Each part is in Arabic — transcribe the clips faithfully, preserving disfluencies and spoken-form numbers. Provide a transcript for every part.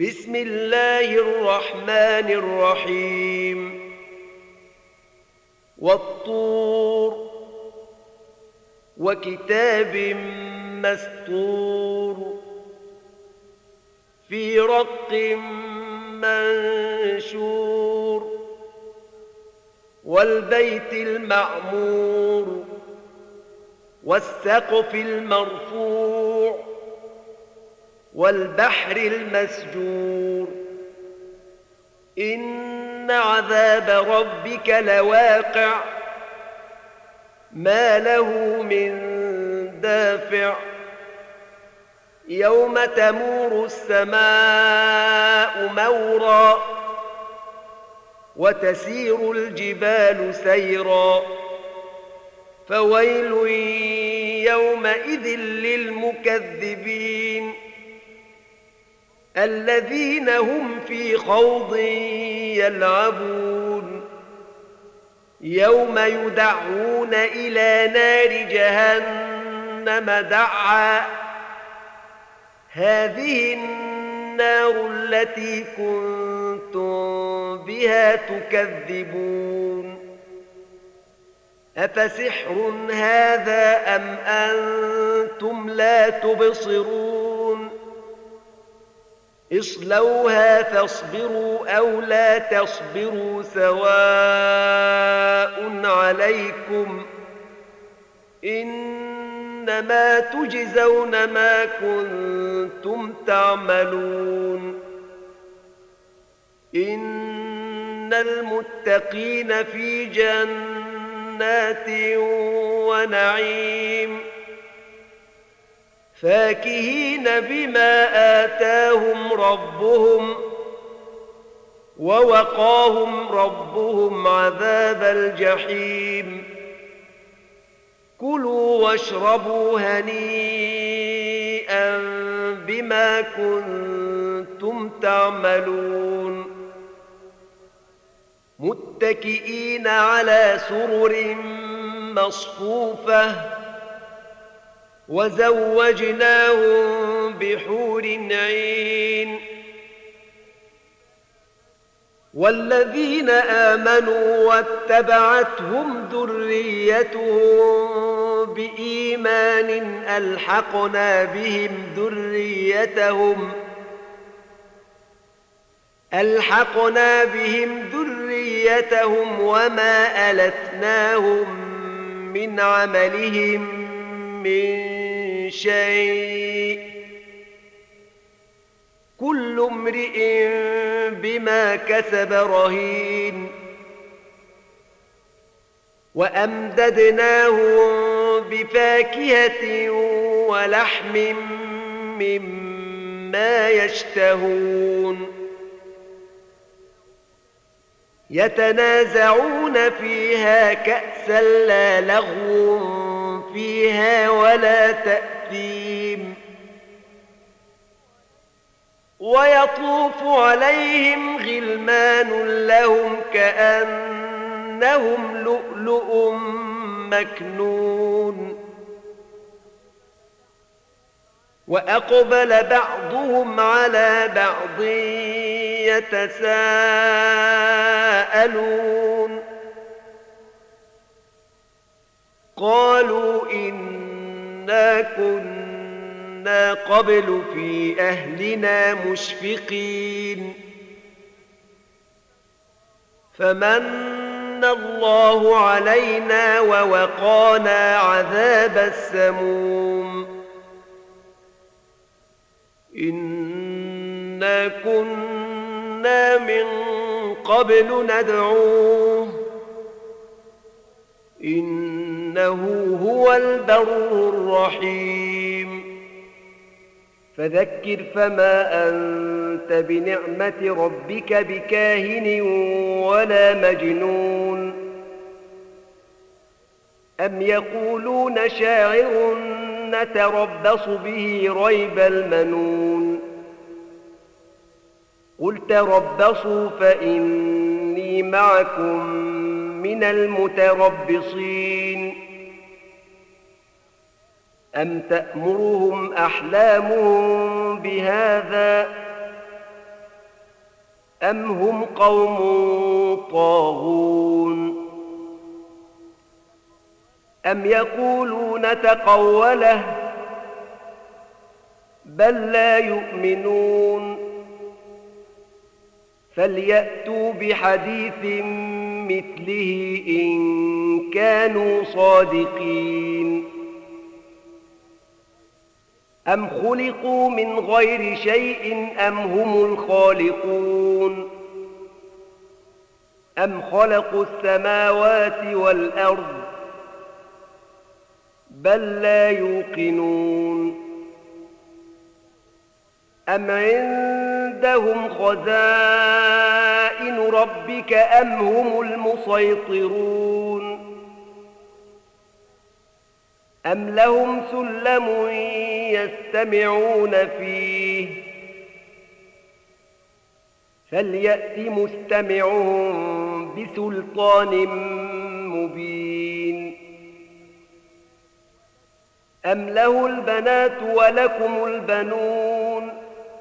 بسم الله الرحمن الرحيم والطور وكتاب مسطور في رق منشور والبيت المعمور والسقف المرفوع والبحر المسجور إن عذاب ربك لواقع ما له من دافع يوم تمور السماء مورا وتسير الجبال سيرا فويل يومئذ للمكذبين الذين هم في خوض يلعبون يوم يدعون إلى نار جهنم دعا هذه النار التي كنتم بها تكذبون أفسحر هذا أم أنتم لا تبصرون اصلوها فاصبروا أو لا تصبروا سواء عليكم إنما تجزون ما كنتم تعملون إن المتقين في جنات ونعيم فاكهين بما آتاهم ربهم ووقاهم ربهم عذاب الجحيم كلوا واشربوا هنيئا بما كنتم تعملون متكئين على سرر مصفوفة وزوجناهم بحور عين والذين آمنوا واتبعتهم ذريتهم بإيمان ألحقنا بهم ذريتهم ألحقنا بهم ذريتهم وما ألتناهم من عملهم من شيء كل امرئ بما كسب رهين وأمددناهم بفاكهة ولحم مما يشتهون يتنازعون فيها كأسا لا لغو فيها ولا تأثيم ويطوف عليهم غلمان لهم كأنهم لؤلؤ مكنون وأقبل بعضهم على بعض يتساءلون قالوا إنا كنا قبل في أهلنا مشفقين فمن الله علينا ووقانا عذاب السموم إنا كنا من قبل ندعوه إنه هو البر الرحيم فذكر فما أنت بنعمة ربك بكاهن ولا مجنون أم يقولون شاعر نتربص به ريب المنون قل تربصوا فإني معكم من المتربصين أم تأمرهم أحلامهم بهذا أم هم قوم طاغون أم يقولون تقوله بل لا يؤمنون فليأتوا بحديث مثله إن كانوا صادقين أم خلقوا من غير شيء أم هم الخالقون أم خلقوا السماوات والأرض بل لا يوقنون أم عندهم خزائن ربك أم هم المسيطرون أم لهم سلم يستمعون فيه فليأت مستمعهم بسلطان مبين أم له البنات ولكم البنون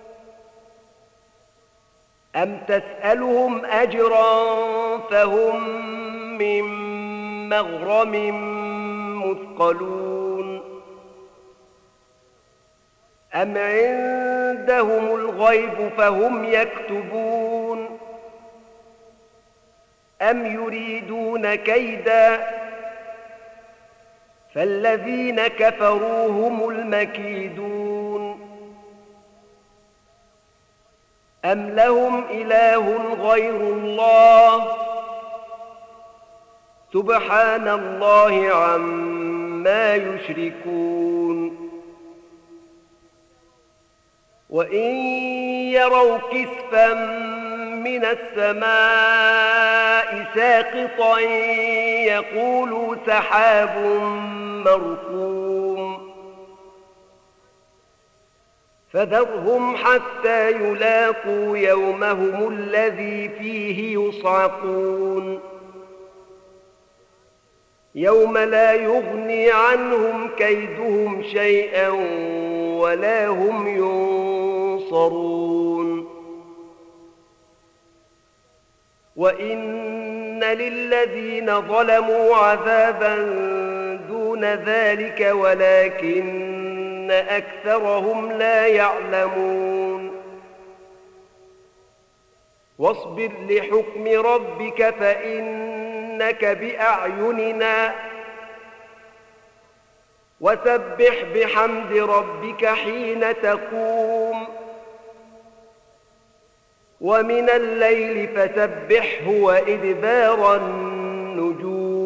أم تسألهم أجرا فهم من مغرم مثقلون أم عندهم الغيب فهم يكتبون أم يريدون كيدا فالذين كفروا هم المكيدون أم لهم إله غير الله سبحان الله عما يشركون وإن يروا كسفا من السماء ساقطا يقولوا سحاب مركوم فذرهم حتى يلاقوا يومهم الذي فيه يصعقون يوم لا يغني عنهم كيدهم شيئا ولا هم ينصرون وإن للذين ظلموا عذابا دون ذلك ولكن أكثرهم لا يعلمون واصبر لحكم ربك فإنك بأعيننا وسبح بحمد ربك حين تقوم ومن الليل فسبحه وإدبار النجوم